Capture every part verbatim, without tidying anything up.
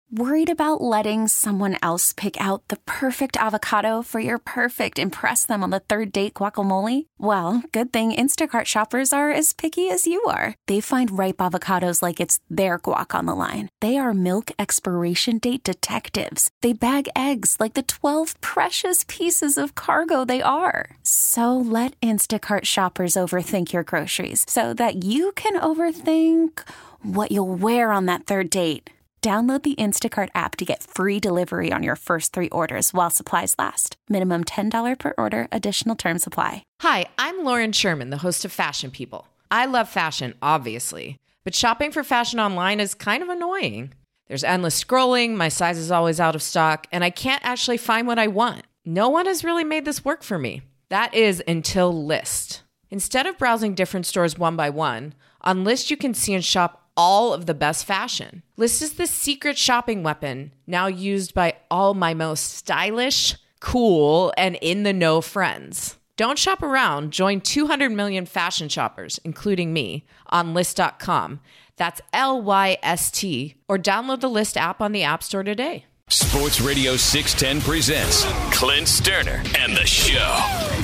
Worried about letting someone else pick out the perfect avocado for your perfect impress them on the third date guacamole? Well, good thing Instacart shoppers are as picky as you are. They find ripe avocados like it's their guac on the line. They are milk expiration date detectives. They bag eggs like the twelve precious pieces of cargo they are. So let Instacart shoppers overthink your groceries so that you can overthink what you'll wear on that third date. Download the Instacart app to get free delivery on your first three orders while supplies last. Minimum ten dollars per order. Additional terms apply. Hi, I'm Lauren Sherman, the host of Fashion People. I love fashion, obviously, but shopping for fashion online is kind of annoying. There's endless scrolling, my size is always out of stock, and I can't actually find what I want. No one has really made this work for me. That is until Lyst. Instead of browsing different stores one by one, on Lyst you can see and shop all of the best fashion. Lyst is the secret shopping weapon now used by all my most stylish, cool, and in-the-know friends. Don't shop around. Join two hundred million fashion shoppers, including me, on Lyst dot com. That's L Y S T. Or download the Lyst app on the App Store today. Sports Radio six ten presents Clint Sterner and the Show.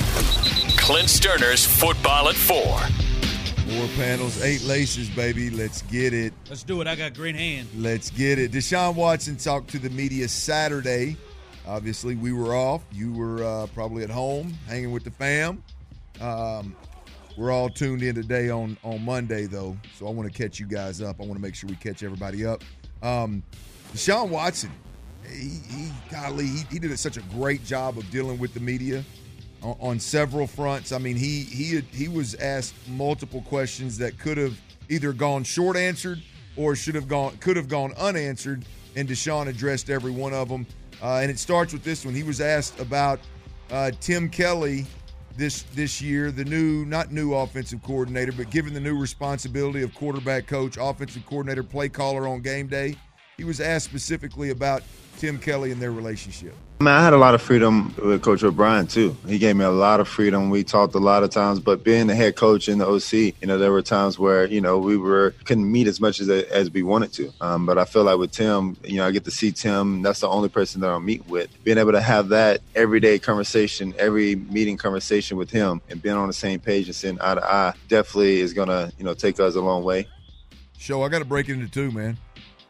Clint Sterner's Football at Four. Four panels, eight laces, baby. Let's get it. Let's do it. I got green hand. Let's get it. Deshaun Watson talked to the media Saturday. Obviously, we were off. You were uh, probably at home hanging with the fam. Um, we're all tuned in today on, on Monday, though, so I want to catch you guys up. I want to make sure we catch everybody up. Um, Deshaun Watson, he, he, golly, he, he did such a great job of dealing with the media on, on several fronts. I mean, he he had, he was asked multiple questions that could have either gone short answered or should have gone could have gone unanswered, and Deshaun addressed every one of them. Uh, and it starts with this one. He was asked about uh, Tim Kelly this this year, the new, not new offensive coordinator, but given the new responsibility of quarterback coach, offensive coordinator, play caller on game day. He was asked specifically about Tim Kelly and their relationship. I mean, I had a lot of freedom with Coach O'Brien, too. He gave me a lot of freedom. We talked a lot of times, but being the head coach in the O C, you know, there were times where, you know, we were couldn't meet as much as as we wanted to. Um, but I feel like with Tim, you know, I get to see Tim. That's the only person that I'll meet with. Being able to have that everyday conversation, every meeting conversation with him and being on the same page and sitting eye to eye definitely is going to, you know, take us a long way. Show, I got to break it into two, man.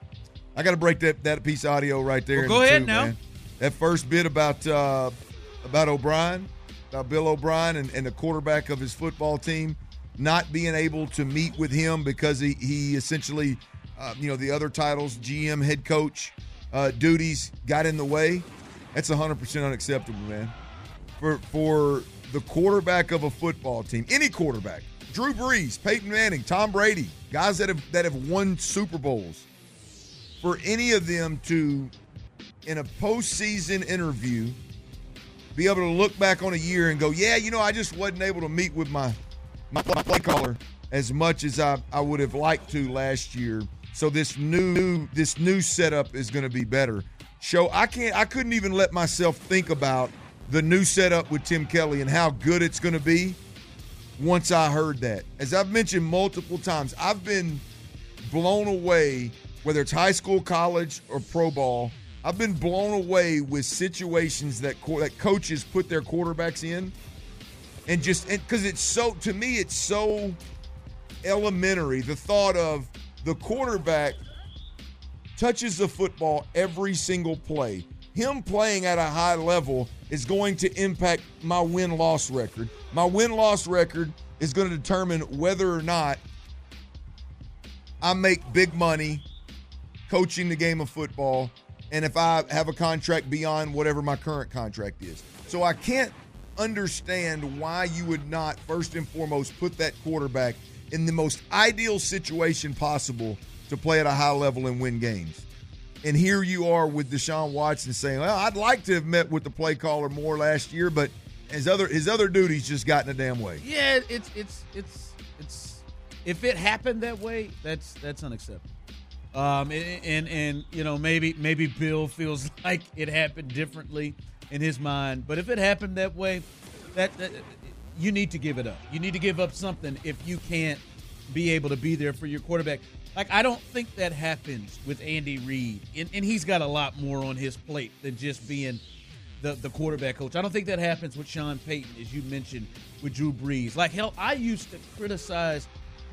I got to break that, that piece of audio right there. Well, go ahead two, now. Man. That first bit about uh, about O'Brien, about Bill O'Brien and, and the quarterback of his football team not being able to meet with him because he, he essentially, uh, you know, the other titles, G M, head coach uh, duties got in the way. That's one hundred percent unacceptable, man. For, for the quarterback of a football team, any quarterback, Drew Brees, Peyton Manning, Tom Brady, guys that have that have won Super Bowls, for any of them to, in a postseason interview, be able to look back on a year and go, yeah, you know, I just wasn't able to meet with my my, my play caller as much as I, I would have liked to last year. So this new this new setup is going to be better. Show, I can't I couldn't even let myself think about the new setup with Tim Kelly and how good it's going to be once I heard that. As I've mentioned multiple times, I've been blown away, whether it's high school, college, or pro ball. I've been blown away with situations that co- that coaches put their quarterbacks in, and just because it's so, to me, it's so elementary. The thought of the quarterback touches the football every single play. Him playing at a high level is going to impact my win-loss record. My win-loss record is going to determine whether or not I make big money coaching the game of football, and if I have a contract beyond whatever my current contract is. So I can't understand why you would not, first and foremost, put that quarterback in the most ideal situation possible to play at a high level and win games. And here you are with Deshaun Watson saying, well, I'd like to have met with the play caller more last year, but his other his other duties just got in the damn way. Yeah, it's it's it's it's if it happened that way, that's that's unacceptable. Um, and, and, and, you know, maybe maybe Bill feels like it happened differently in his mind. But if it happened that way, that, that you need to give it up. You need to give up something if you can't be able to be there for your quarterback. Like, I don't think that happens with Andy Reid, and, and he's got a lot more on his plate than just being the, the quarterback coach. I don't think that happens with Sean Payton, as you mentioned, with Drew Brees. Like, hell, I used to criticize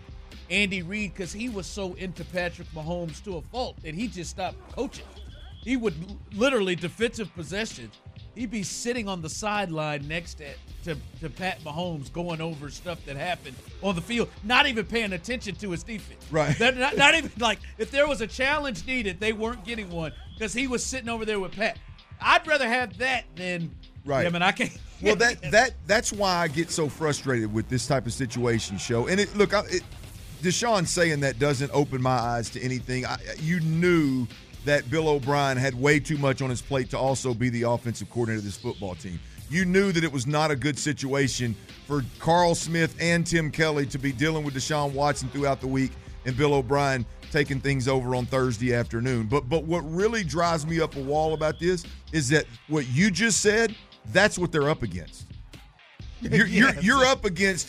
Andy Reid because he was so into Patrick Mahomes to a fault that he just stopped coaching. He would literally, defensive possession, he'd be sitting on the sideline next to, to, to Pat Mahomes going over stuff that happened on the field, not even paying attention to his defense. Right. Not, not, not even like if there was a challenge needed, they weren't getting one because he was sitting over there with Pat. I'd rather have that than right. Yeah, man, I can't. Well, that that that's why I get so frustrated with this type of situation, show. And it, look, I, it, Deshaun saying that doesn't open my eyes to anything. I, you knew that Bill O'Brien had way too much on his plate to also be the offensive coordinator of this football team. You knew that it was not a good situation for Carl Smith and Tim Kelly to be dealing with Deshaun Watson throughout the week and Bill O'Brien taking things over on Thursday afternoon. But but what really drives me up a wall about this is that what you just said, that's what they're up against. You're, yes. you're, you're up against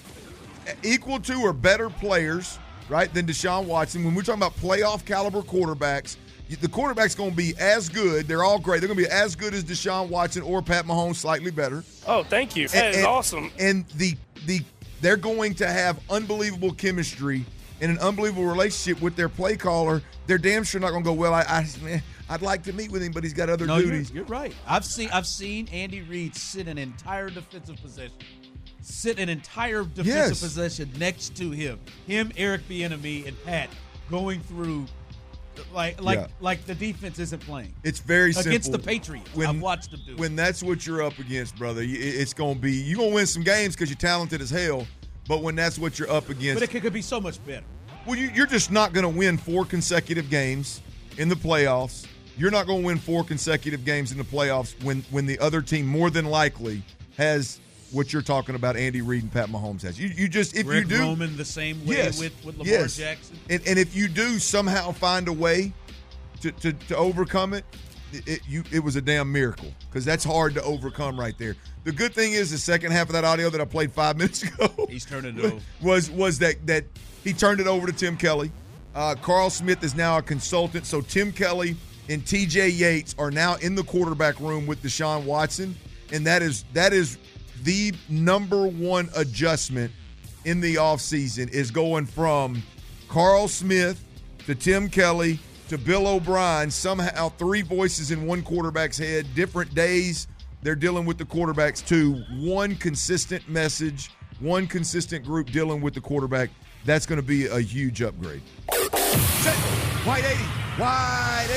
equal to or better players, right, than Deshaun Watson. When we're talking about playoff caliber quarterbacks, the quarterback's going to be as good. They're all great. They're going to be as good as Deshaun Watson or Pat Mahomes, slightly better. Oh, thank you. That and, is and, awesome. And the the they're going to have unbelievable chemistry and an unbelievable relationship with their play caller. They're damn sure not going to go, well, I, I, I'd like to meet with him, but he's got other no, duties. You're, you're right. I've seen I've seen Andy Reid sit an entire defensive possession. Sit an entire defensive yes. possession next to him. Him, Eric Bieniemy, and Pat going through like like yeah. like the defense isn't playing. It's very against simple. Against the Patriots. When, I've watched them do it. When that's what you're up against, brother, it's going to be – you're going to win some games because you're talented as hell, but when that's what you're up against – But it could, could be so much better. Well, you, you're just not going to win four consecutive games in the playoffs. You're not going to win four consecutive games in the playoffs when, when the other team more than likely has what you're talking about Andy Reid and Pat Mahomes has. You, you just – if Greg you do – Roman the same way yes, with, with Lamar yes. Jackson. And, and if you do somehow find a way – To, to, to overcome it, it, it, you, it was a damn miracle because that's hard to overcome right there. The good thing is the second half of that audio that I played five minutes ago he's turned it over. was was that that he turned it over to Tim Kelly. Uh, Carl Smith is now a consultant, so Tim Kelly and T J Yates are now in the quarterback room with Deshaun Watson, and that is that is the number one adjustment in the offseason is going from Carl Smith to Tim Kelly to Bill O'Brien, somehow three voices in one quarterback's head, different days they're dealing with the quarterbacks to one consistent message, one consistent group dealing with the quarterback. That's going to be a huge upgrade. Set. Wide eighty. Wide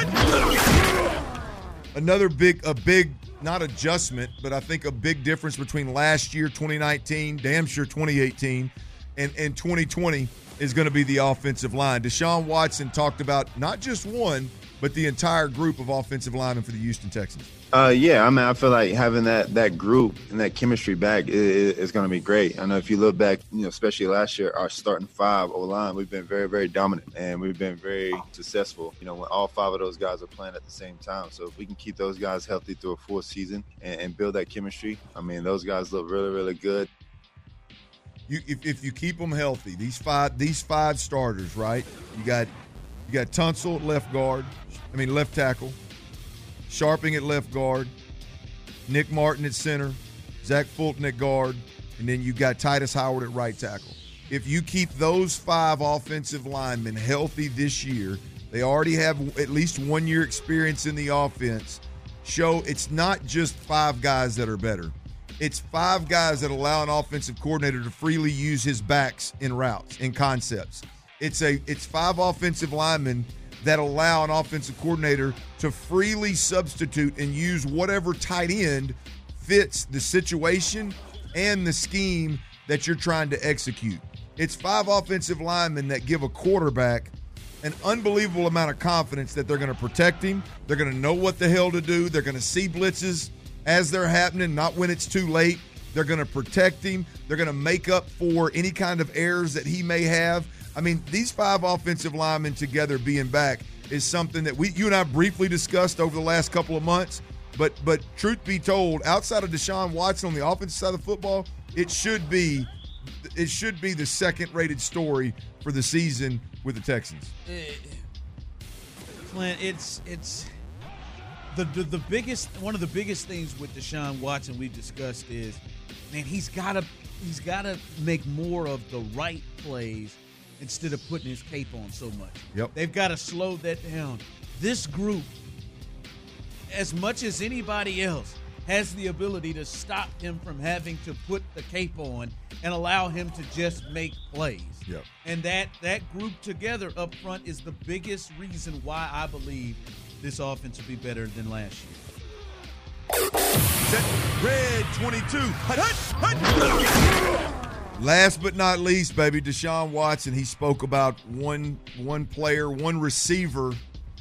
eighty. Another big, a big, not adjustment, but I think a big difference between last year, twenty nineteen, damn sure twenty eighteen, and, and twenty twenty is going to be the offensive line. Deshaun Watson talked about not just one, but the entire group of offensive linemen for the Houston Texans. Uh, yeah, I mean, I feel like having that that group and that chemistry back is, is going to be great. I know if you look back, you know, especially last year, our starting five O-line, we've been very, very dominant, and we've been very successful, you know, when all five of those guys are playing at the same time. So if we can keep those guys healthy through a full season and, and build that chemistry, I mean, those guys look really, really good. You, if, if you keep them healthy, these five these five starters, right? You got you got Tunsil at left guard, I mean left tackle, Sharping at left guard, Nick Martin at center, Zach Fulton at guard, and then you got Titus Howard at right tackle. If you keep those five offensive linemen healthy this year, they already have at least one year experience in the offense. Show it's not just five guys that are better. It's five guys that allow an offensive coordinator to freely use his backs in routes, in concepts. It's a it's five offensive linemen that allow an offensive coordinator to freely substitute and use whatever tight end fits the situation and the scheme that you're trying to execute. It's five offensive linemen that give a quarterback an unbelievable amount of confidence that they're going to protect him. They're going to know what the hell to do. They're going to see blitzes as they're happening, not when it's too late. They're going to protect him. They're going to make up for any kind of errors that he may have. I mean, these five offensive linemen together being back is something that we, you and I briefly discussed over the last couple of months. But but truth be told, outside of Deshaun Watson on the offensive side of football, it should be it should be the second-rated story for the season with the Texans. Clint, it's it's the, the the biggest one of the biggest things with Deshaun Watson we've discussed is, man, he's gotta he's gotta make more of the right plays instead of putting his cape on so much. Yep. They've got to slow that down. This group, as much as anybody else, has the ability to stop him from having to put the cape on and allow him to just make plays. Yep. And that, that group together up front is the biggest reason why I believe this offense will be better than last year. Set, red twenty-two. Hut, hut, hut. Last but not least, baby, Deshaun Watson, he spoke about one one player, one receiver,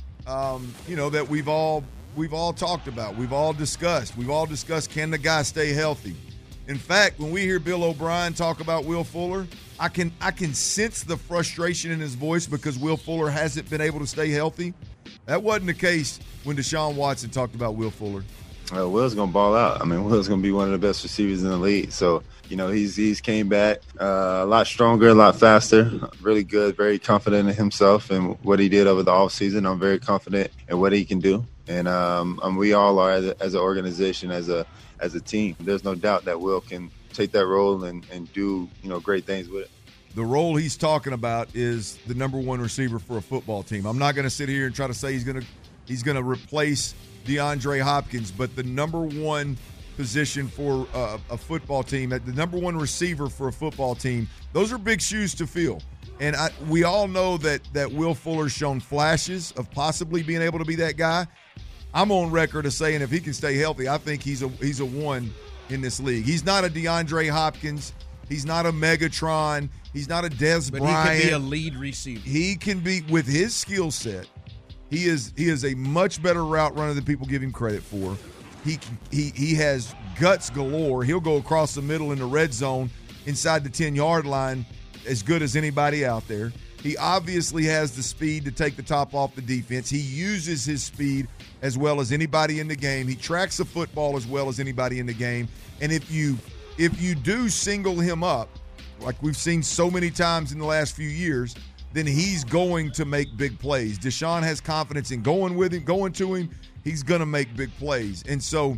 um, you know, that we've all we've all talked about. We've all discussed. We've all discussed, can the guy stay healthy? In fact, when we hear Bill O'Brien talk about Will Fuller, I can I can sense the frustration in his voice because Will Fuller hasn't been able to stay healthy. That wasn't the case when Deshaun Watson talked about Will Fuller. Uh, Will's gonna ball out. I mean, Will's gonna be one of the best receivers in the league. So, you know, he's he's came back uh, a lot stronger, a lot faster, really good, very confident in himself and what he did over the offseason. I'm very confident in what he can do, and um, and we all are as, a, as an organization, as a as a team. There's no doubt that Will can take that role and, and do, you know, great things with it. The role he's talking about is the number one receiver for a football team. I'm not going to sit here and try to say he's going to he's going to replace DeAndre Hopkins, but the number one position for uh, a football team, the number one receiver for a football team, those are big shoes to fill. And I, we all know that that Will Fuller's shown flashes of possibly being able to be that guy. I'm on record as saying if he can stay healthy, I think he's a he's a one in this league. He's not a DeAndre Hopkins. He's not a Megatron. He's not a Dez but Bryant. But he can be a lead receiver. He can be, with his skill set, he is he is a much better route runner than people give him credit for. He he he has guts galore. He'll go across the middle in the red zone inside the ten-yard line as good as anybody out there. He obviously has the speed to take the top off the defense. He uses his speed as well as anybody in the game. He tracks the football as well as anybody in the game. And if you if you do single him up, like we've seen so many times in the last few years, then he's going to make big plays. Deshaun has confidence in going with him, going to him. He's going to make big plays. And so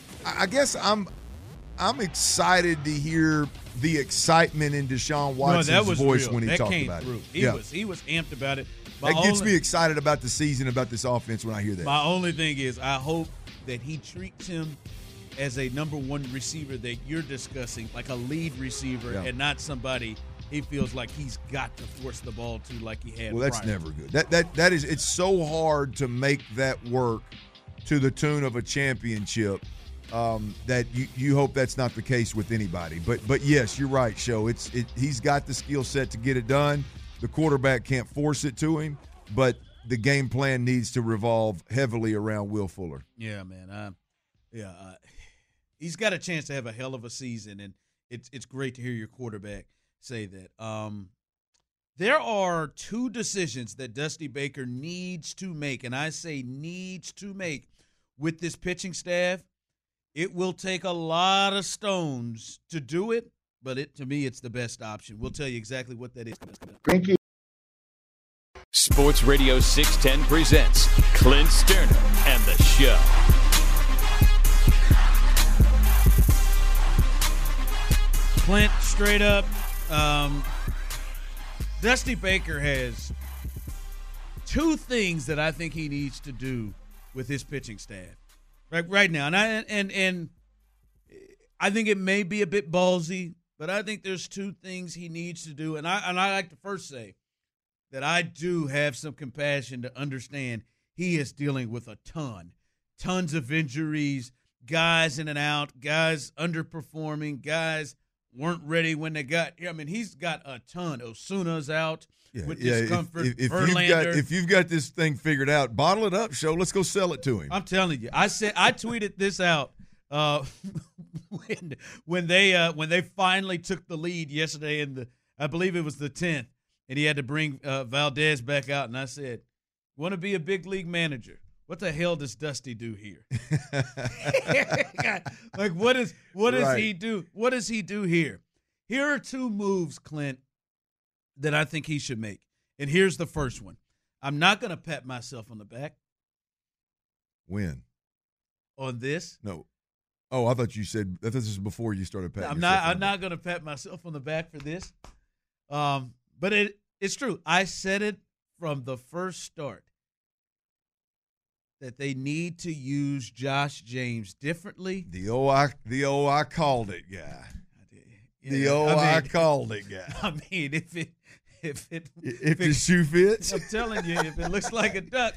I guess I'm I'm excited to hear the excitement in Deshaun Watson's no, that was voice real. when he that talked came about through. it. He yeah. was he was amped about it. My that gets only, me excited about the season, about this offense when I hear that. My only thing is I hope that he treats him as a number one receiver that you're discussing, like a lead receiver, yeah. and not somebody he feels like he's got to force the ball to like he had. Well, that's prior. never good. That that that is it's so hard to make that work to the tune of a championship. Um, that you, you hope that's not the case with anybody. But but yes, you're right, Sho. It's it, he's got the skill set to get it done. The quarterback can't force it to him, but the game plan needs to revolve heavily around Will Fuller. Yeah, man. Uh, yeah, uh, he's got a chance to have a hell of a season, and it's it's great to hear your quarterback say that. Um, there are two decisions that Dusty Baker needs to make, and I say needs to make with this pitching staff. It will take a lot of stones to do it, but it to me, it's the best option. We'll tell you exactly what that is. Thank you. Sports Radio six ten presents Clint Sterner and the Show. Clint, straight up, um, Dusty Baker has two things that I think he needs to do with his pitching staff. Right, right now, and I and and I think it may be a bit ballsy, but I think there's two things he needs to do, and I and I like to first say that I do have some compassion to understand he is dealing with a ton, tons of injuries, guys in and out, guys underperforming, guys weren't ready when they got here. I mean, he's got a ton. Osuna's out. Yeah, with yeah. discomfort. If, if, if you've got if you've got this thing figured out, bottle it up, Show. Let's go sell it to him. I'm telling you, I said I tweeted this out uh, when when they uh, when they finally took the lead yesterday in the I believe it was the tenth, and he had to bring uh, Valdez back out, and I said, "Want to be a big league manager? What the hell does Dusty do here? Like what is what does right. he do? What does he do here? Here are two moves, Clint, that I think he should make. And here's the first one. I'm not going to pat myself on the back. When? On this? No. Oh, I thought you said – I thought this was before you started patting I'm yourself not. on I'm the not going to pat myself on the back for this. Um, but it it's true. I said it from the first start that they need to use Josh James differently. The oh, I, the oh, I called it guy. Yeah, the oh, I, mean, I called it guy. I mean, if it – If it if, if the it, shoe fits, I'm telling you, if it looks like a duck,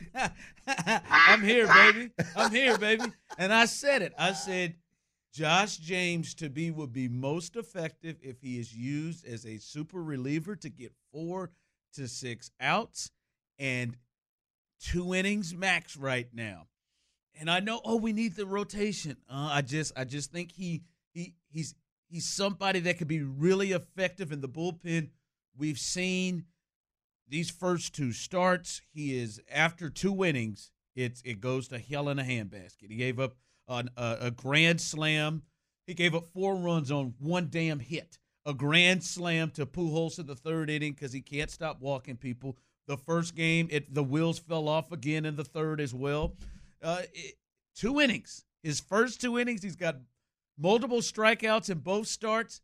I'm here, baby. I'm here, baby. And I said it. I said Josh James to be would be most effective if he is used as a super reliever to get four to six outs and two innings max right now. And I know, oh, we need the rotation. Uh, I just, I just think he he he's he's somebody that could be really effective in the bullpen. We've seen these first two starts. He is, after two innings, it's, it goes to hell in a handbasket. He gave up an, a, a grand slam. He gave up four runs on one damn hit. A grand slam to Pujols in the third inning because he can't stop walking people. The first game, it the wheels fell off again in the third as well. Uh, it, two innings. His first two innings, he's got multiple strikeouts in both starts.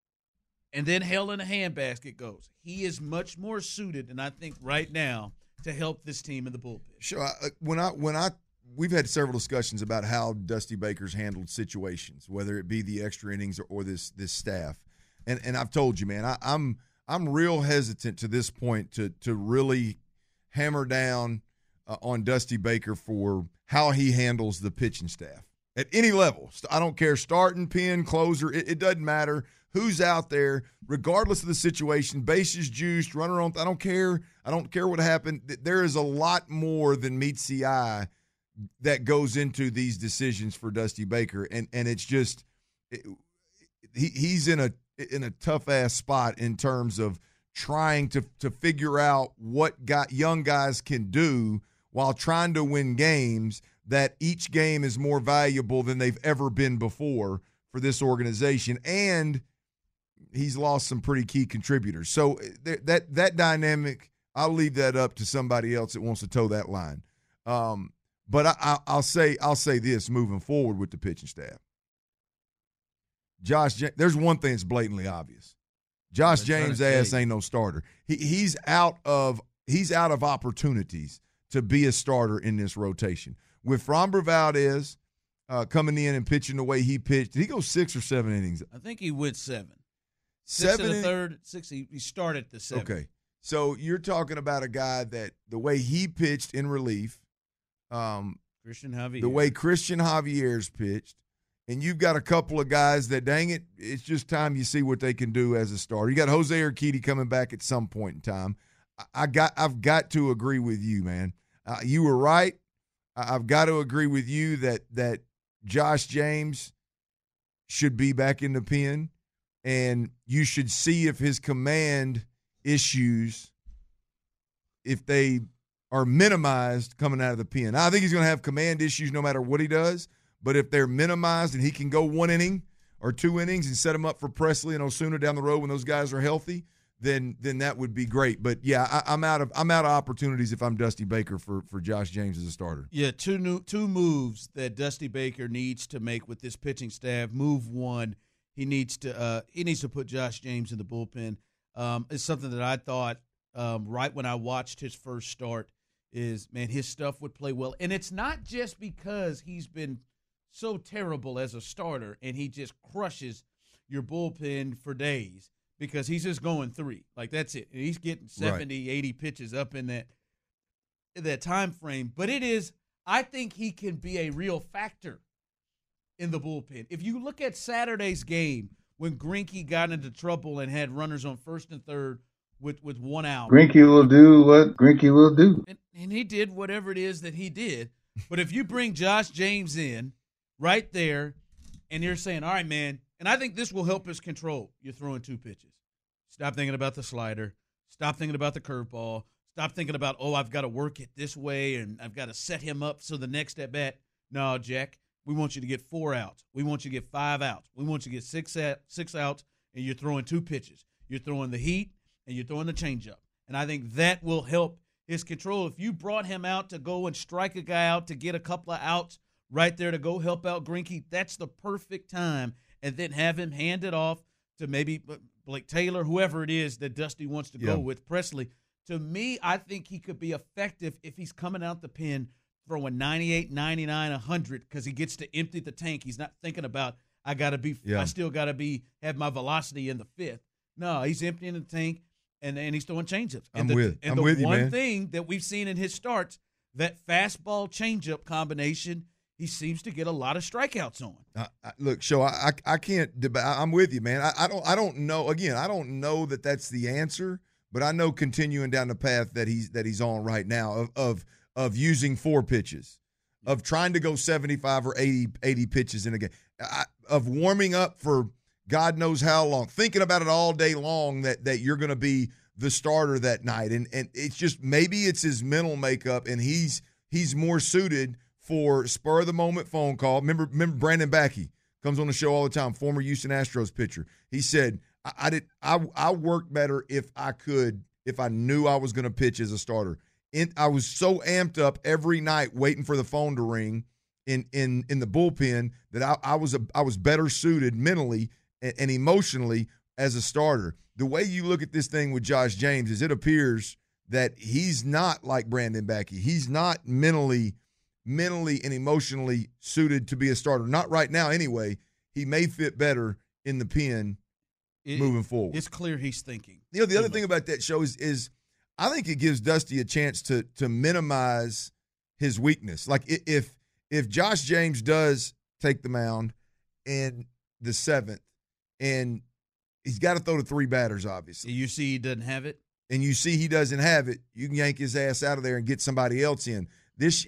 And then hell in a handbasket goes. He is much more suited, and I think right now, to help this team in the bullpen. Sure. I, when I when I we've had several discussions about how Dusty Baker's handled situations, whether it be the extra innings or, or this this staff, and and I've told you, man, I, I'm I'm real hesitant to this point to to really hammer down uh, on Dusty Baker for how he handles the pitching staff at any level. I don't care, starting, pin, closer, it, it doesn't matter. Who's out there, regardless of the situation, bases juiced, runner on – I don't care. I don't care what happened. There is a lot more than meets the eye that goes into these decisions for Dusty Baker, and and it's just it, he he's in a in a tough-ass spot in terms of trying to, to figure out what got young guys can do while trying to win games that each game is more valuable than they've ever been before for this organization, and – he's lost some pretty key contributors. So th- that that dynamic, I'll leave that up to somebody else that wants to toe that line. Um, but I, I, I'll say I'll say this moving forward with the pitching staff. Josh, J- there's one thing that's blatantly obvious. Josh James' ass ain't no starter. He he's out of he's out of opportunities to be a starter in this rotation. With Framber Valdez uh, coming in and pitching the way he pitched, did he go six or seven innings? I think he went seven. Six Seven in the third, six. He, he started the seven. Okay, so you're talking about a guy that the way he pitched in relief, um, Christian Javier, the way Christian Javier's pitched, and you've got a couple of guys that, dang it, it's just time you see what they can do as a starter. You got Jose Urquidy coming back at some point in time. I, I got, I've got to agree with you, man. Uh, you were right. I, I've got to agree with you that that Josh James should be back in the pen. And you should see if his command issues, if they are minimized coming out of the pen. I think he's going to have command issues no matter what he does, but if they're minimized and he can go one inning or two innings and set him up for Presley and Osuna down the road when those guys are healthy, then then that would be great. But yeah, I, I'm out of I'm out of opportunities if I'm Dusty Baker for, for Josh James as a starter. Yeah, two new two moves that Dusty Baker needs to make with this pitching staff. Move one. He needs to uh, he needs to put Josh James in the bullpen. Um, it's something that I thought um, right when I watched his first start is, man, his stuff would play well. And it's not just because he's been so terrible as a starter and he just crushes your bullpen for days because he's just going three. Like, that's it. And he's getting seventy, right. eighty pitches up in that, in that time frame. But it is – I think he can be a real factor in the bullpen. If you look at Saturday's game when Greinke got into trouble and had runners on first and third with, with one out. Greinke will do what Greinke will do. And, and he did whatever it is that he did. But if you bring Josh James in right there and you're saying, all right, man, and I think this will help his control. You're throwing two pitches. Stop thinking about the slider. Stop thinking about the curveball. Stop thinking about, oh, I've got to work it this way and I've got to set him up so the next at bat. No, Jack. We want you to get four outs. We want you to get five outs. We want you to get six at, six outs, and you're throwing two pitches. You're throwing the heat, and you're throwing the changeup. And I think that will help his control. If you brought him out to go and strike a guy out to get a couple of outs right there to go help out Greinke, that's the perfect time. And then have him hand it off to maybe Blake Taylor, whoever it is that Dusty wants to go yeah. with, Presley. To me, I think he could be effective if he's coming out the pen throwing ninety-eight, ninety-nine, one hundred because he gets to empty the tank. He's not thinking about, I got to be, yeah. I still got to be, have my velocity in the fifth. No, he's emptying the tank. And, and he's throwing changeups. And I'm the, with, and I'm the with you, one man. thing that we've seen in his starts, that fastball changeup combination, he seems to get a lot of strikeouts on. Uh, I, look, Sho, I, I I can't deba- I'm with you, man. I, I don't I don't know. Again, I don't know that that's the answer, but I know continuing down the path that he's that he's on right now of of of using four pitches, of trying to go seventy-five or eighty, eighty pitches in a game, I, of warming up for God knows how long, thinking about it all day long that that you're going to be the starter that night, and and it's just maybe it's his mental makeup, and he's he's more suited for spur of the moment phone call. Remember, remember Brandon Backey comes on the show all the time, former Houston Astros pitcher. He said, "I, I did I I worked better if I could if I knew I was going to pitch as a starter. In, I was so amped up every night waiting for the phone to ring in in in the bullpen that I, I was a I was better suited mentally and, and emotionally as a starter." The way you look at this thing with Josh James is it appears that he's not like Brandon Backey. He's not mentally, mentally and emotionally suited to be a starter. Not right now anyway. He may fit better in the pen it, moving forward. It's clear he's thinking. You know, the other thing about that show is, is I think it gives Dusty a chance to to minimize his weakness. Like if if Josh James does take the mound in the seventh and he's got to throw to three batters, obviously. You see he doesn't have it? And you see he doesn't have it, you can yank his ass out of there and get somebody else in. This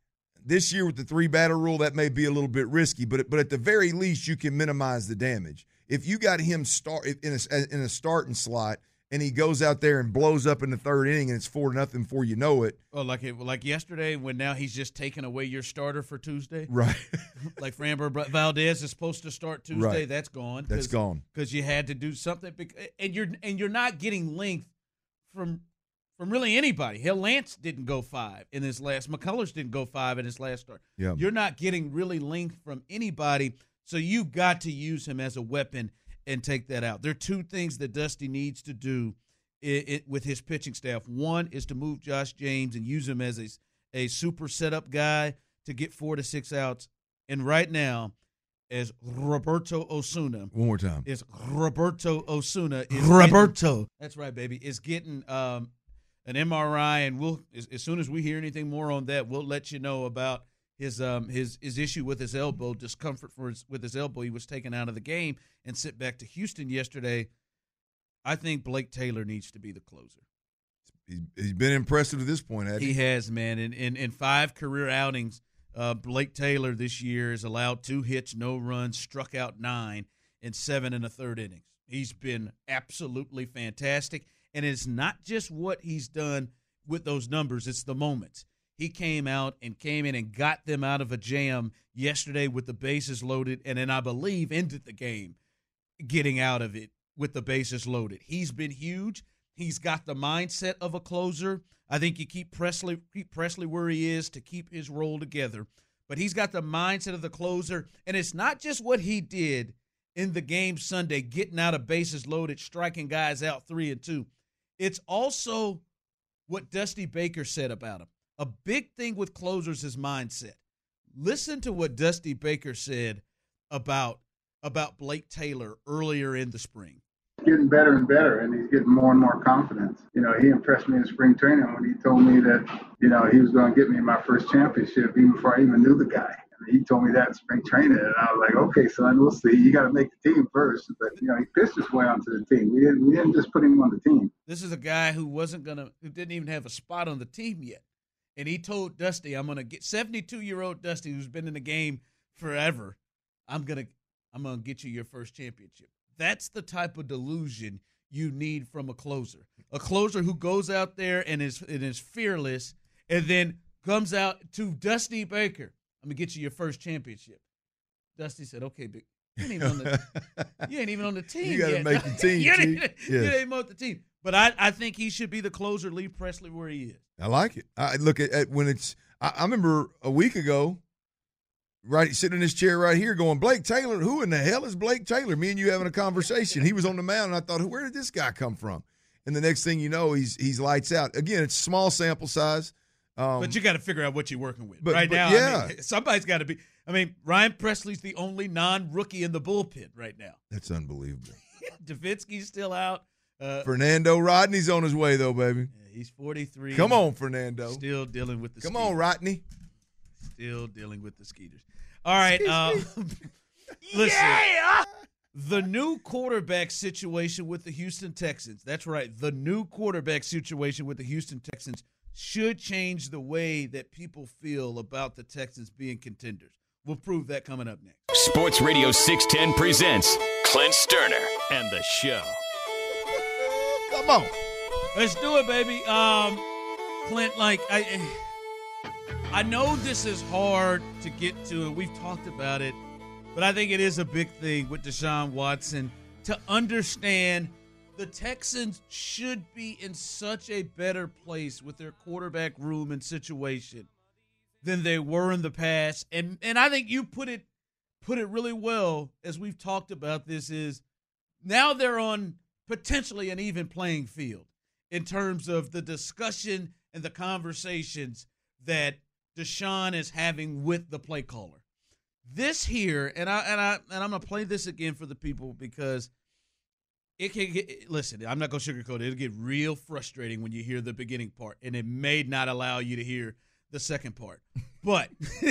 this year with the three-batter rule, that may be a little bit risky, but but at the very least, you can minimize the damage. If you got him start in a, in a starting slot and he goes out there and blows up in the third inning and it's four to nothing before you know it. Oh, like it, like yesterday when now he's just taking away your starter for Tuesday? Right. Like Framber Valdez is supposed to start Tuesday. Right. That's gone. That's gone. Because you had to do something. And you're and you're not getting length from from really anybody. Hell, Lance didn't go five in his last. McCullers didn't go five in his last start. Yeah. You're not getting really length from anybody, so you got to use him as a weapon and take that out. There are two things that Dusty needs to do it, it, with his pitching staff. One is to move Josh James and use him as a, a super setup guy to get four to six outs. And right now, as Roberto Osuna. One more time. Is Roberto Osuna. Is Roberto. Getting, that's right, baby. Is getting um, an M R I, and we'll as, as soon as we hear anything more on that, we'll let you know about his um his his issue with his elbow, discomfort for his, with his elbow. He was taken out of the game and sent back to Houston yesterday. I think Blake Taylor needs to be the closer. He's, he's been impressive at this point, hasn't he? He has, man. In in, in five career outings, uh, Blake Taylor this year has allowed two hits, no runs, struck out nine in seven and a third innings. He's been absolutely fantastic, and it's not just what he's done with those numbers; it's the moments. He came out and came in and got them out of a jam yesterday with the bases loaded, and then I believe ended the game getting out of it with the bases loaded. He's been huge. He's got the mindset of a closer. I think you keep Presley keep Presley where he is to keep his role together. But he's got the mindset of the closer, and it's not just what he did in the game Sunday, getting out of bases loaded, striking guys out three and two. It's also what Dusty Baker said about him. A big thing with closers is mindset. Listen to what Dusty Baker said about, about Blake Taylor earlier in the spring. Getting better and better, and he's getting more and more confidence. You know, he impressed me in spring training when he told me that, you know, he was going to get me my first championship even before I even knew the guy. And he told me that in spring training, and I was like, okay, son, we'll see. You got to make the team first. But, you know, he pitched his way onto the team. We didn't, we didn't just put him on the team. This is a guy who wasn't going to, who didn't even have a spot on the team yet. And he told Dusty, I'm going to get seventy-two-year-old Dusty, who's been in the game forever, I'm going to I'm going to get you your first championship. That's the type of delusion you need from a closer. A closer who goes out there and is and is fearless and then comes out to Dusty Baker. I'm going to get you your first championship. Dusty said, okay, big. You ain't even on the, you ain't even on the team You got to yet. make the team, you, ain't, Chief. you Yes. ain't even on the team. But I, I think he should be the closer, leave Presley where he is. I like it. I look at, at when it's I, I remember a week ago, right, sitting in this chair right here going, Blake Taylor, who in the hell is Blake Taylor? Me and you having a conversation. He was on the mound, and I thought, where did this guy come from? And the next thing you know, he's he's lights out. Again, it's small sample size. Um, but you got to figure out what you're working with. But, right but now, yeah. I mean, somebody's got to be. I mean, Ryan Presley's the only non-rookie in the bullpen right now. That's unbelievable. Davidsky's still out. Uh, Fernando Rodney's on his way, though, baby. Yeah, he's forty-three. Come on, Fernando. Still dealing with the Come skeeters. on, Rodney. Still dealing with the skeeters. All right. Uh, listen. Yeah! The new quarterback situation with the Houston Texans. That's right. The new quarterback situation with the Houston Texans should change the way that people feel about the Texans being contenders. We'll prove that coming up next. Sports Radio six ten presents Clint Sterner and the Show. Come on. Let's do it, baby. Um, Clint, like, I I know this is hard to get to, and we've talked about it, but I think it is a big thing with Deshaun Watson to understand the Texans should be in such a better place with their quarterback room and situation than they were in the past. And and I think you put it put it really well as we've talked about this is now they're on potentially an even playing field in terms of the discussion and the conversations that Deshaun is having with the play caller. This here, and I and I and I'm gonna play this again for the people because it can get. Listen, I'm not gonna sugarcoat it. It'll get real frustrating when you hear the beginning part, and it may not allow you to hear the second part. But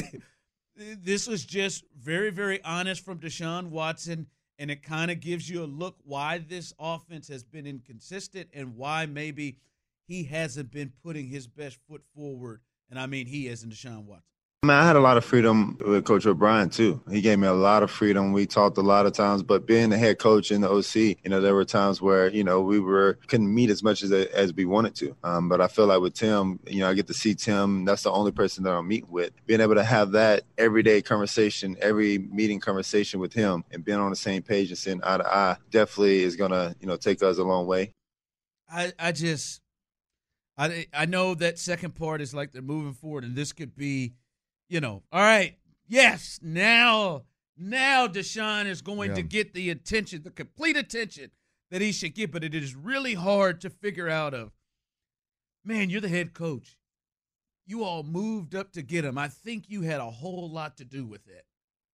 this was just very, very honest from Deshaun Watson. And it kind of gives you a look why this offense has been inconsistent and why maybe he hasn't been putting his best foot forward. And I mean he as in Deshaun Watson. I mean, I had a lot of freedom with Coach O'Brien, too. He gave me a lot of freedom. We talked a lot of times, but being the head coach in the O C, you know, there were times where, you know, we were couldn't meet as much as as we wanted to. Um, but I feel like with Tim, you know, I get to see Tim. That's the only person that I'll meet with. Being able to have that everyday conversation, every meeting conversation with him and being on the same page and sitting eye to eye definitely is going to, you know, take us a long way. I, I just, I, I know that second part is like they're moving forward, and this could be, you know, all right, yes, now, now Deshaun is going yeah. to get the attention, the complete attention that he should get, but it is really hard to figure out of, man, you're the head coach. You all moved up to get him. I think you had a whole lot to do with it.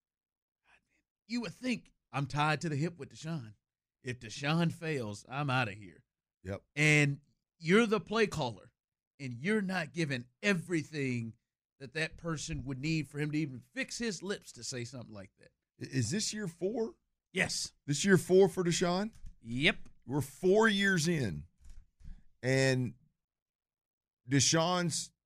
You would think I'm tied to the hip with Deshaun. If Deshaun fails, I'm out of here. Yep. And you're the play caller, and you're not giving everything that that person would need for him to even fix his lips to say something like that. Is this year four? Yes. This year four for Deshaun? Yep. We're four years in, and Deshaun's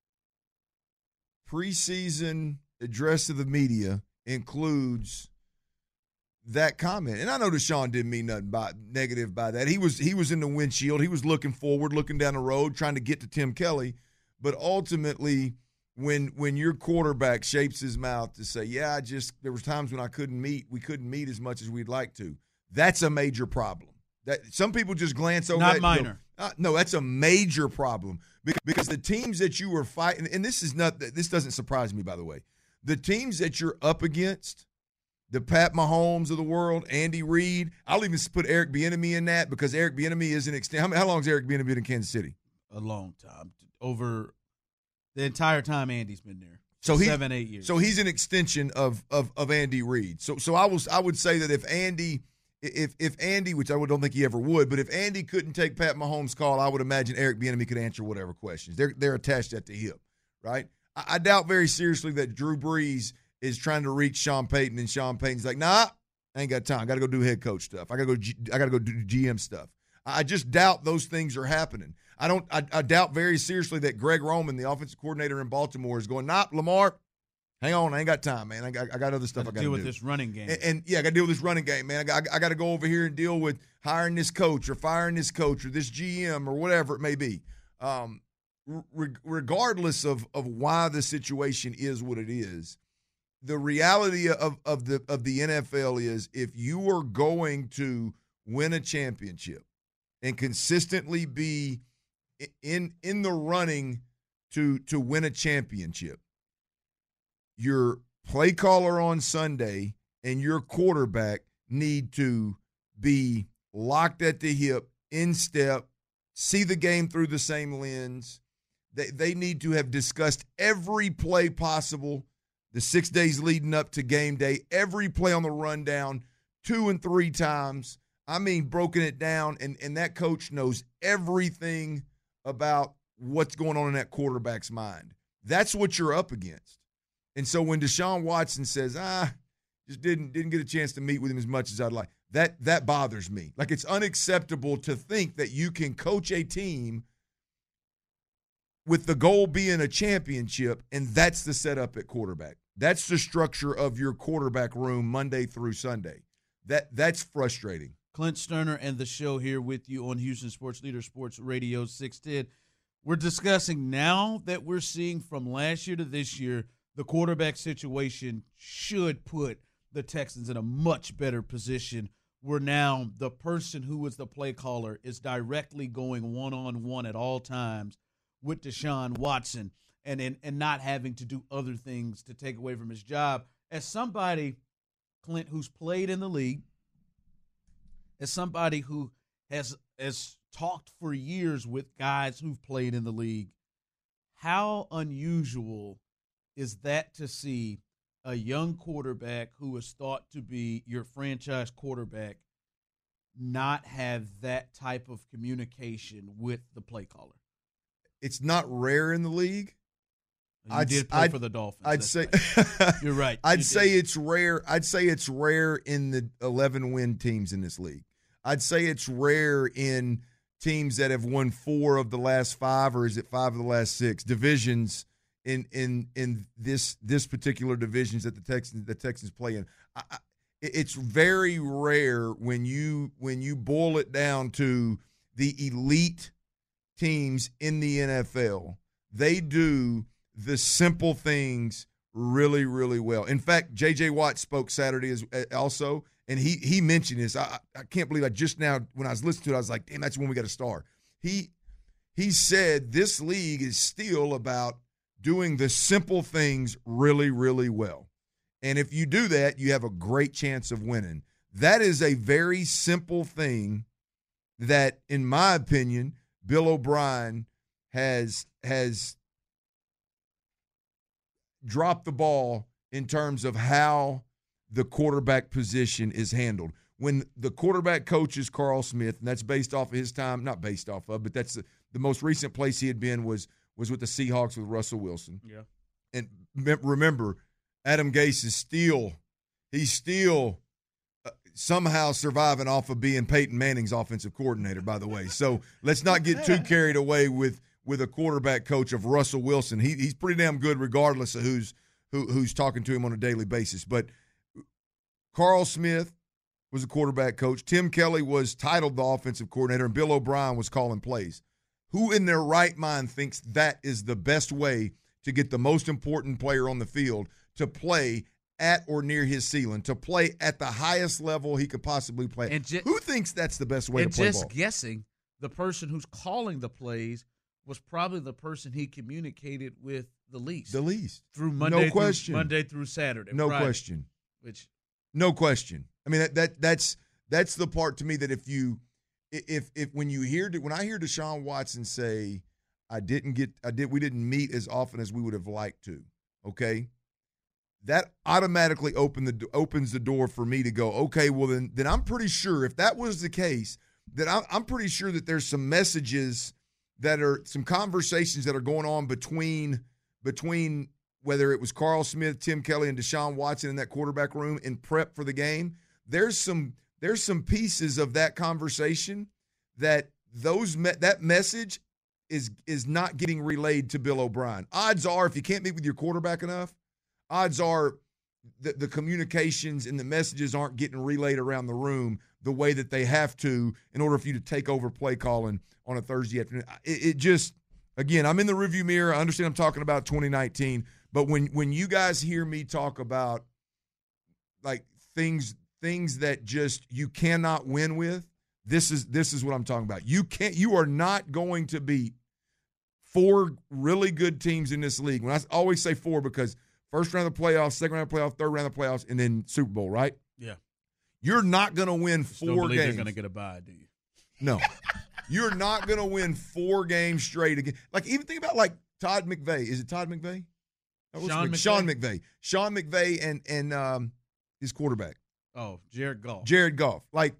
preseason address to the media includes that comment. And I know Deshaun didn't mean nothing by, negative by that. He was he was in the windshield. He was looking forward, looking down the road, trying to get to Tim Kelly. But ultimately, when when your quarterback shapes his mouth to say, yeah, I just there was times when I couldn't meet, we couldn't meet as much as we'd like to. That's a major problem. That some people just glance over Not that. minor. Go, uh, no, that's a major problem because, because the teams that you were fighting, and this is not this doesn't surprise me, by the way. The teams that you're up against, the Pat Mahomes of the world, Andy Reid. I'll even put Eric Bieniemy in that because Eric Bieniemy is an extent. How, how long has Eric Bieniemy been in Kansas City? A long time. Over the entire time Andy's been there. So he, seven, eight years. So he's an extension of of of Andy Reid. So so I was I would say that if Andy if if Andy, which I don't think he ever would, but if Andy couldn't take Pat Mahomes' call, I would imagine Eric Bieniemy could answer whatever questions. They're they're attached at the hip, right? I, I doubt very seriously that Drew Brees is trying to reach Sean Payton, and Sean Payton's like, nah, I ain't got time. I got to go do head coach stuff. I got to go. G- I got to go do G M stuff. I just doubt those things are happening. I don't. I, I doubt very seriously that Greg Roman, the offensive coordinator in Baltimore, is going, nah, Lamar, hang on, I ain't got time, man. I got, I got other stuff I got to deal do. with this running game. And, and yeah, I got to deal with this running game, man. I got, I got to go over here and deal with hiring this coach or firing this coach or this G M or whatever it may be. Um, re- regardless of of why the situation is what it is, the reality of of the of the N F L is if you are going to win a championship, and consistently be in in the running to to win a championship, your play caller on Sunday and your quarterback need to be locked at the hip, in step, see the game through the same lens. They, they need to have discussed every play possible the six days leading up to game day, every play on the rundown, two and three times. I mean, broken it down, and, and that coach knows everything about what's going on in that quarterback's mind. That's what you're up against. And so when Deshaun Watson says, ah, just didn't didn't get a chance to meet with him as much as I'd like, that that bothers me. Like, it's unacceptable to think that you can coach a team with the goal being a championship, and that's the setup at quarterback. That's the structure of your quarterback room Monday through Sunday. That That's frustrating. Clint Sterner and the show here with you on Houston Sports Leader Sports Radio six ten. We're discussing now that we're seeing from last year to this year, the quarterback situation should put the Texans in a much better position where now the person who is the play caller is directly going one-on-one at all times with Deshaun Watson and, and, and not having to do other things to take away from his job. As somebody, Clint, who's played in the league, as somebody who has has talked for years with guys who've played in the league, how unusual is that to see a young quarterback who is thought to be your franchise quarterback not have that type of communication with the play caller? It's not rare in the league. You I'd, did play I'd, for the Dolphins. I'd That's say right. You're right. I'd You say did. it's rare. I'd say it's rare in the eleven win teams in this league. I'd say it's rare in teams that have won four of the last five, or is it five of the last six divisions in in in this this particular divisions that the Texans the Texans play in. I, I, it's very rare when you when you boil it down to the elite teams in the N F L. They do the simple things really, really well. In fact, J J. Watt spoke Saturday as, also, and he he mentioned this. I, I can't believe I just now, when I was listening to it, I was like, damn, that's when we got to start. He, he said this league is still about doing the simple things really, really well. And if you do that, you have a great chance of winning. That is a very simple thing that, in my opinion, Bill O'Brien has has dropped the ball in terms of how the quarterback position is handled. When the quarterback coach is Carl Smith, and that's based off of his time, not based off of, but that's the, the most recent place he had been was was with the Seahawks with Russell Wilson. Yeah. And remember, Adam Gase is still, he's still uh, somehow surviving off of being Peyton Manning's offensive coordinator, by the way. So let's not get too carried away with with a quarterback coach of Russell Wilson. He he's pretty damn good regardless of who's who who's talking to him on a daily basis. But Carl Smith was a quarterback coach. Tim Kelly was titled the offensive coordinator, and Bill O'Brien was calling plays. Who in their right mind thinks that is the best way to get the most important player on the field to play at or near his ceiling, to play at the highest level he could possibly play? And ju- Who thinks that's the best way and to play just ball? guessing, the person who's calling the plays was probably the person he communicated with the least. The least. Through Monday, No question. Through Monday through Saturday. No Friday, question. Which, No question. I mean, that, that that's that's the part to me that if you if if when you hear when I hear Deshaun Watson say, I didn't get I did we didn't meet as often as we would have liked to, okay? That automatically open the opens the door for me to go, okay, well then then I'm pretty sure if that was the case, then I'm, I'm pretty sure that there's some messages that are some conversations that are going on between between whether it was Carl Smith, Tim Kelly, and Deshaun Watson in that quarterback room in prep for the game. There's some there's some pieces of that conversation that those me- that message is is not getting relayed to Bill O'Brien. Odds are, if you can't meet with your quarterback enough, odds are that the communications and the messages aren't getting relayed around the room the way that they have to in order for you to take over play calling on a Thursday afternoon. It, it just, again, I'm in the rearview mirror. I understand I'm talking about twenty nineteen, but when when you guys hear me talk about like things things that just you cannot win with, This is this is what I'm talking about. You can't. You are not going to beat four really good teams in this league. When I always say four, because first round of the playoffs, second round of the playoffs, third round of the playoffs, and then Super Bowl, right? Yeah. You're not going to win Just four don't believe games. They're going to get a bye, do you? No. You're not going to win four games straight again. Like, even think about, like, Todd McVay. Is it Todd McVay? Sean McVay? Sean McVay. Sean McVay and, and um, his quarterback. Oh, Jared Goff. Jared Goff. Like,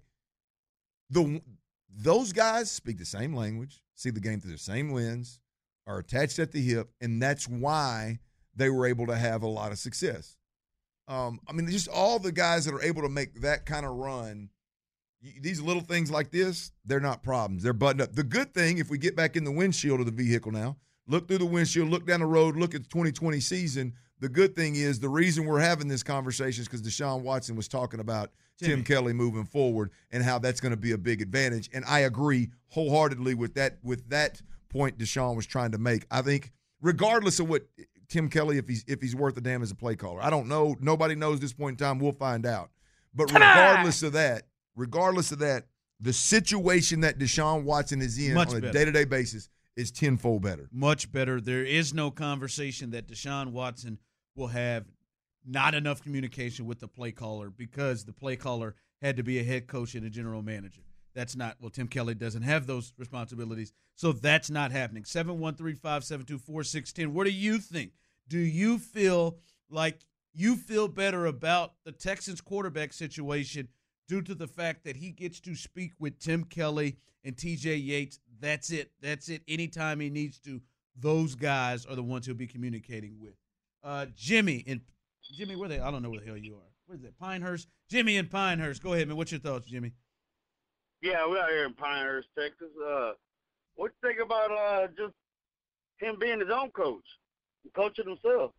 the those guys speak the same language, see the game through the same lens, are attached at the hip, and that's why they were able to have a lot of success. Um, I mean, just all the guys that are able to make that kind of run, these little things like this, they're not problems. They're buttoned up. The good thing, if we get back in the windshield of the vehicle now, look through the windshield, look down the road, look at the twenty twenty season, the good thing is the reason we're having this conversation is because Deshaun Watson was talking about Jimmy. Tim Kelly moving forward and how that's going to be a big advantage. And I agree wholeheartedly with that with that point Deshaun was trying to make. I think regardless of what Tim Kelly, if he's if he's worth a damn as a play caller, I don't know. Nobody knows at this point in time. We'll find out. But regardless of that, regardless of that, the situation that Deshaun Watson is in Much on a better. day-to-day basis is tenfold better. Much better. There is no conversation that Deshaun Watson will have not enough communication with the play caller because the play caller had to be a head coach and a general manager. That's not – well, Tim Kelly doesn't have those responsibilities, so that's not happening. seven one three, five seven two, four six one zero. What do you think? Do you feel like you feel better about the Texans quarterback situation due to the fact that he gets to speak with Tim Kelly and T J Yates? That's it. That's it. Anytime he needs to, those guys are the ones he'll be communicating with. Uh, Jimmy and Jimmy, where they? I don't know where the hell you are. Where's that? Pinehurst? Jimmy in Pinehurst. Go ahead, man. What's your thoughts, Jimmy? Yeah, we're out here in Pinehurst, Texas. Uh, what you think about uh, just him being his own coach, coaching himself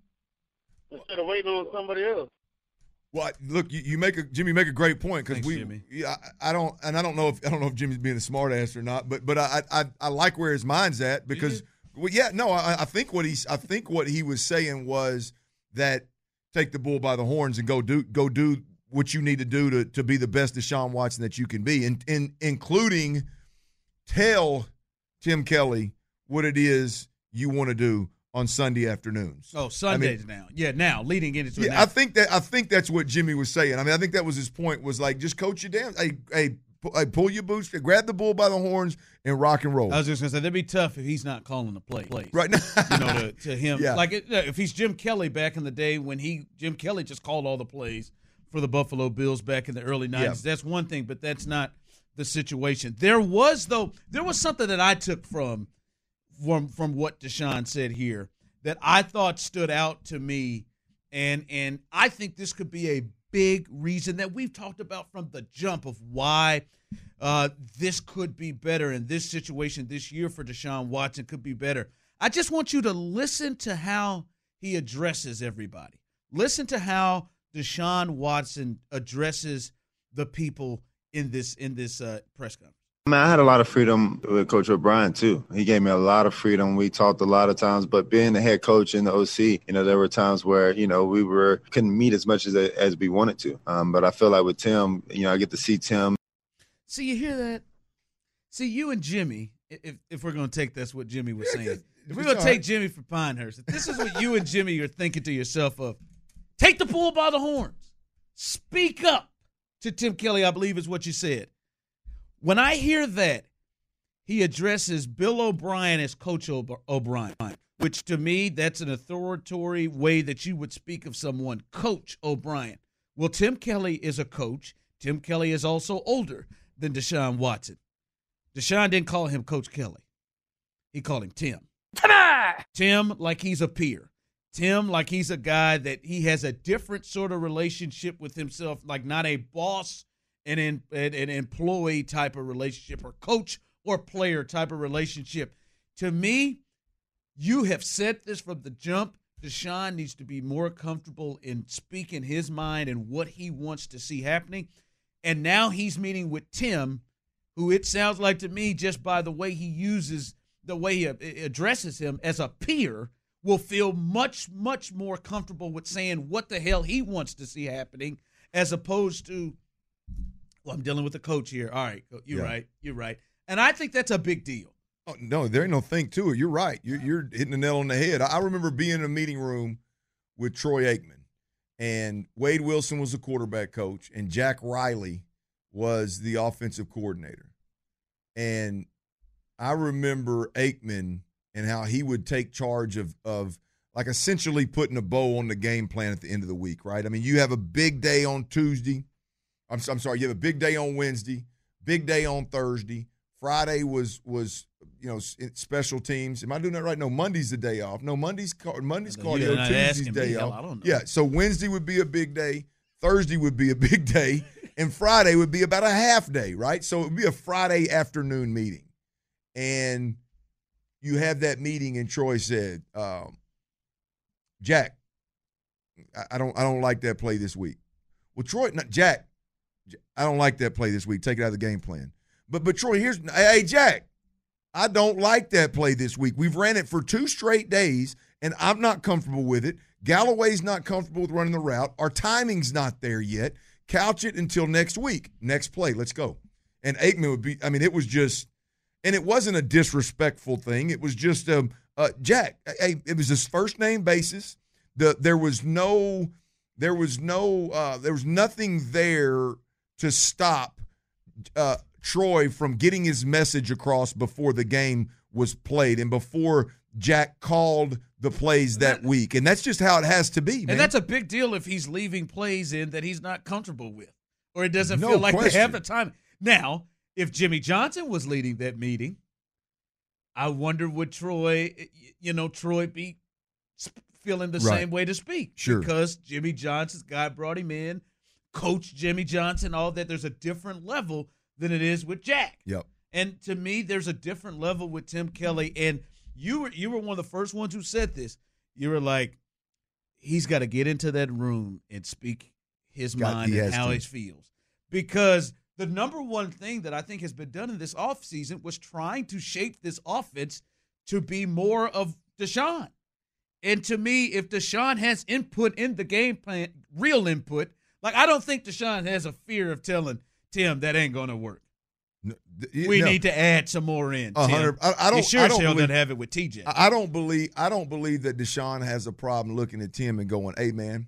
instead of waiting on somebody else? Well, look, you, you make a Jimmy make a great point because we, Jimmy. yeah, I, I don't, and I don't know if I don't know if Jimmy's being a smart ass or not, but but I I, I like where his mind's at because well, yeah, no, I, I think what he's I think what he was saying was that take the bull by the horns and go do go do what you need to do to to be the best Deshaun Watson that you can be, and in including tell Tim Kelly what it is you want to do on Sunday afternoons. Oh, Sundays I mean, now. Yeah, now leading into it. Yeah, now. I think that I think that's what Jimmy was saying. I mean, I think that was his point. Was like just coach your damn. Hey, hey, hey, pull your boots, grab the bull by the horns, and rock and roll. I was just gonna say that'd be tough if he's not calling the play. Right now, you know, to, to him, yeah. like it, if he's Jim Kelly back in the day when he Jim Kelly just called all the plays for the Buffalo Bills back in the early nineties. Yeah. That's one thing, but that's not the situation. There was though, there was something that I took from from from what Deshaun said here that I thought stood out to me, and and I think this could be a big reason that we've talked about from the jump of why uh, this could be better in this situation this year for Deshaun Watson could be better. I just want you to listen to how he addresses everybody. Listen to how Deshaun Watson addresses the people in this in this uh, press conference. I mean, I had a lot of freedom with Coach O'Brien, too. He gave me a lot of freedom. We talked a lot of times, but being the head coach in the O C, you know, there were times where, you know, we were couldn't meet as much as as we wanted to. Um, but I feel like with Tim, you know, I get to see Tim. See, you hear that? See, you and Jimmy, if if we're going to take that's what Jimmy was saying. If we're going to take Jimmy for Pinehurst, if this is what you and Jimmy are thinking to yourself of, take the bull by the horns. Speak up to Tim Kelly, I believe is what you said. When I hear that, he addresses Bill O'Brien as Coach O'Brien, which to me, that's an authoritative way that you would speak of someone, Coach O'Brien. Well, Tim Kelly is a coach. Tim Kelly is also older than Deshaun Watson. Deshaun didn't call him Coach Kelly. He called him Tim. Tim like he's a peer. Tim like he's a guy that he has a different sort of relationship with himself, like not a boss and an, an, an employee type of relationship or coach or player type of relationship. To me, you have said this from the jump. Deshaun needs to be more comfortable in speaking his mind and what he wants to see happening. And now he's meeting with Tim, who it sounds like to me, just by the way he uses, the way he addresses him as a peer, will feel much, much more comfortable with saying what the hell he wants to see happening as opposed to Well, I'm dealing with a coach here. All right, you're Yeah. right. You're right. And I think that's a big deal. Oh, no, there ain't no think to it. You're right. You're, you're hitting the nail on the head. I remember being in a meeting room with Troy Aikman, and Wade Wilson was the quarterback coach, and Jack Riley was the offensive coordinator. And I remember Aikman and how he would take charge of, of like essentially putting a bow on the game plan at the end of the week, right? I mean, you have a big day on Tuesday. I'm, I'm sorry, you have a big day on Wednesday, big day on Thursday. Friday was was you know special teams. Am I doing that right? No, Monday's the day off. No, Monday's Monday's cardio. Tuesday's day off. I don't know. Yeah, so Wednesday would be a big day. Thursday would be a big day, and Friday would be about a half day, right? So it would be a Friday afternoon meeting, and you have that meeting, and Troy said, um, "Jack, I, I don't I don't like that play this week." Well, Troy, not Jack, I don't like that play this week. Take it out of the game plan. But but Troy, here's hey Jack, I don't like that play this week. We've ran it for two straight days, and I'm not comfortable with it. Galloway's not comfortable with running the route. Our timing's not there yet. Couch it until next week. Next play, let's go. And Aikman would be. I mean, it was just, and it wasn't a disrespectful thing. It was just a um, uh, Jack. Hey, it was his first name basis. The there was no, there was no, uh, there was nothing there to stop Uh, Troy from getting his message across before the game was played and before Jack called the plays that, that week. And that's just how it has to be, man. And that's a big deal if he's leaving plays in that he's not comfortable with or it doesn't No feel like question. they have the time. Now, if Jimmy Johnson was leading that meeting, I wonder would Troy, you know, Troy be feeling the Right. same way to speak? Sure. Because Jimmy Johnson's guy brought him in, Coach Jimmy Johnson, all that. There's a different level than it is with Jack. Yep. And to me, there's a different level with Tim Kelly. And you were you were one of the first ones who said this. You were like, he's got to get into that room and speak his God, mind he and has how to. he feels. Because the number one thing that I think has been done in this offseason was trying to shape this offense to be more of Deshaun. And to me, if Deshaun has input in the game plan, real input, like I don't think Deshaun has a fear of telling Tim, that ain't going to work. No, th- We no. need to add some more in. A Tim. hundred- I- I don't- You sure I as don't hell believe- doesn't have it with T J. I I don't believe I don't believe that Deshaun has a problem looking at Tim and going, "Hey, man,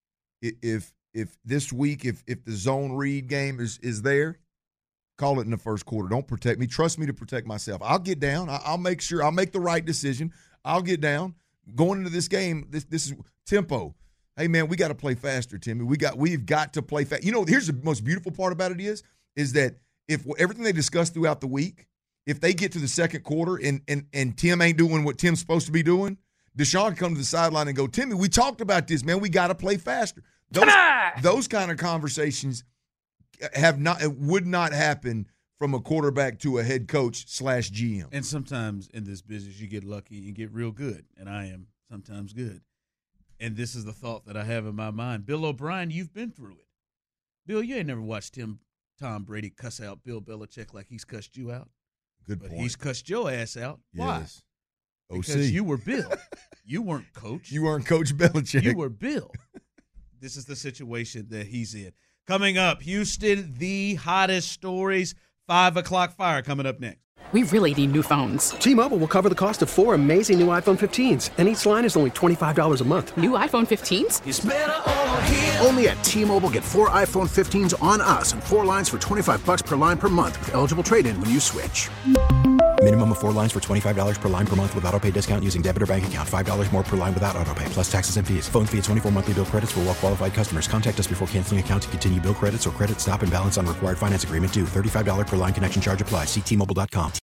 i- if if this week if if the zone read game is is there, call it in the first quarter. Don't protect me. Trust me to protect myself. I'll get down. I, I'll make sure I'll make the right decision. I'll get down. Going into this game, this this is tempo. Hey, man, we got to play faster, Timmy. We got we've got to play fast. You know, here's the most beautiful part about it is is that if everything they discussed throughout the week, if they get to the second quarter and and and Tim ain't doing what Tim's supposed to be doing, Deshaun can come to the sideline and go, Timmy, we talked about this, man. We got to play faster. Those, those kind of conversations have not would not happen from a quarterback to a head coach slash G M. And sometimes in this business, you get lucky and get real good, and I am sometimes good. And this is the thought that I have in my mind. Bill O'Brien, you've been through it. Bill, you ain't never watched Tim Tom Brady cuss out Bill Belichick like he's cussed you out. Good But point. he's cussed your ass out. Why? Yes. O C. Because you were Bill. You weren't Coach. You weren't Coach Belichick. You were Bill. This is the situation that he's in. Coming up, Houston, the hottest stories. Five o'clock fire coming up next. We really need new phones. T-Mobile will cover the cost of four amazing new iPhone fifteens, and each line is only twenty-five dollars a month. New iPhone fifteens? It's better over here. Only at T-Mobile, get four iPhone fifteens on us and four lines for twenty-five bucks per line per month with eligible trade-in when you switch. Minimum of four lines for twenty-five dollars per line per month with autopay discount using debit or bank account. five dollars more per line without autopay, plus taxes and fees. Phone fee at twenty-four monthly bill credits for well-qualified customers. Contact us before canceling account to continue bill credits or credit stop and balance on required finance agreement due. thirty-five dollars per line connection charge applies. See T Mobile dot com.